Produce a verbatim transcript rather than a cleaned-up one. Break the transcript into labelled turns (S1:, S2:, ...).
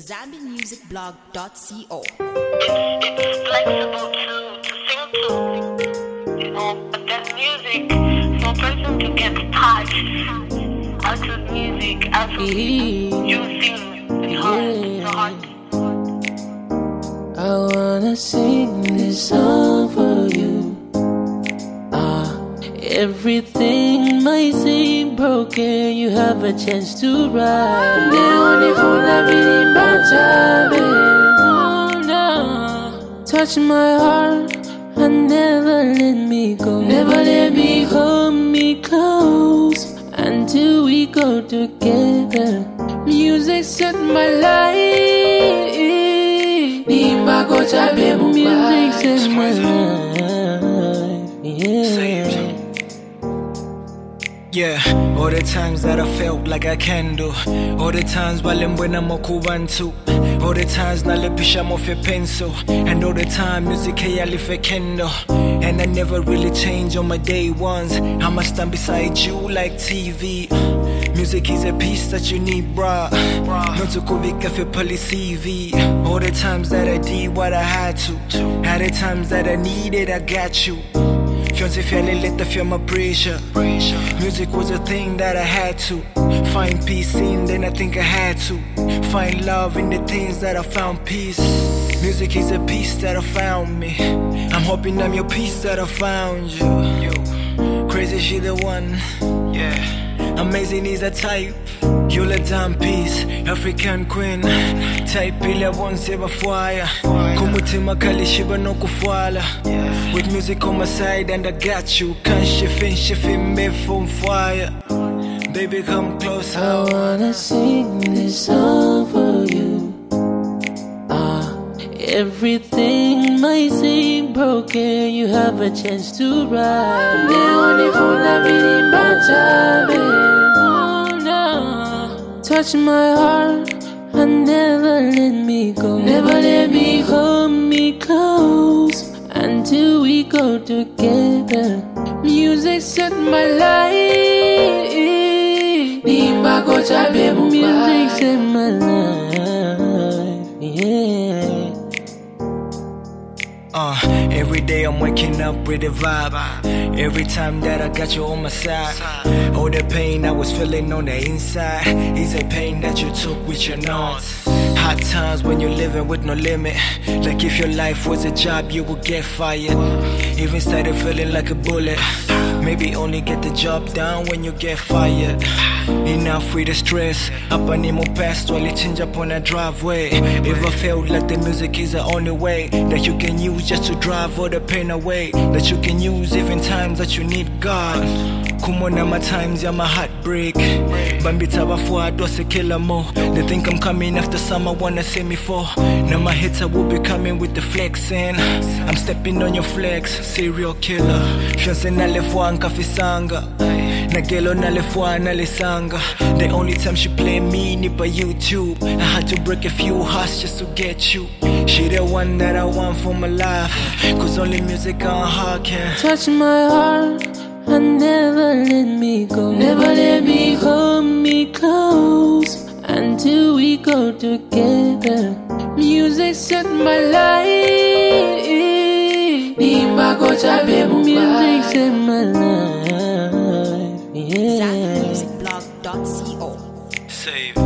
S1: zambi music blog dot co.
S2: It's, it's flexible to, to sing to, you know, but then music, for a person to get touched out of music, out of you sing, it's hard, it's hard.
S3: I wanna sing this song for you. Ah, everything might seem broken, you have a chance to rise. The only fool I really baby. Oh no, touch my heart and never let me go. Never let me hold me close until we go together. Music set my life. Music set my life. Yeah.
S4: Yeah, all the times that I felt like I can do, all the times while I'm when I'm okubantu, all the times na lepisha mo fe pencil, and all the time music hey alife kendo, and I never really change on my day ones. I must stand beside you like T V. Music is a piece that you need, bruh. Not to go big if you pull C V. All the times that I did what I had to, all the times that I needed, I got you. Fiance feeling lit, I feel my pressure. Music was a thing that I had to find peace in, then I think I had to find love in the things that I found peace. Music is a piece that I found me. I'm hoping I'm your piece that I found you. Crazy, she the one. Yeah. Amazing is a type. You're a damn piece, African queen. Type ile once ever fire. Kumutima kali shiba no kufwala. With music on my side and I got you. Can't shift in, shift in me from fire. Baby, come closer.
S3: I wanna sing this song for you. Ah, everything might seem broken, you have a chance to rise. The only fool I really baby. Oh no, touch my heart and never let me go. Never let me hold me close until we go together. Music set my life. Music set my life. Yeah.
S4: Uh, every day I'm waking up with a vibe. Every time that I got you on my side, all the pain I was feeling on the inside is a pain that you took with your nose. Hard times when you're living with no limit. Like if your life was a job, you would get fired. Even started feeling like a bullet. Maybe only get the job done when you get fired. Enough with the stress. Up and more past while it change up on a driveway. If I felt like the music is the only way that you can use just to drive all the pain away, that you can use even times that you need God. Come on, my times, yeah, my heart break. Bambita before I do a killer more. They think I'm coming after summer, wanna see me for. Now my hits I will be coming with the flexing. I'm stepping on your flex, serial killer. Fiance nalefwa nkafisanga. Nagelo nalefwa nalisanga. The only time she play me ni by YouTube. I had to break a few hearts just to get you. She the one that I want for my life, cause only music on her can
S3: touch my heart and never let me go. Never let me hold me close until we go together. Music set my life. Music set my life. Yeah.
S1: zambi music blog dot co.
S4: Save.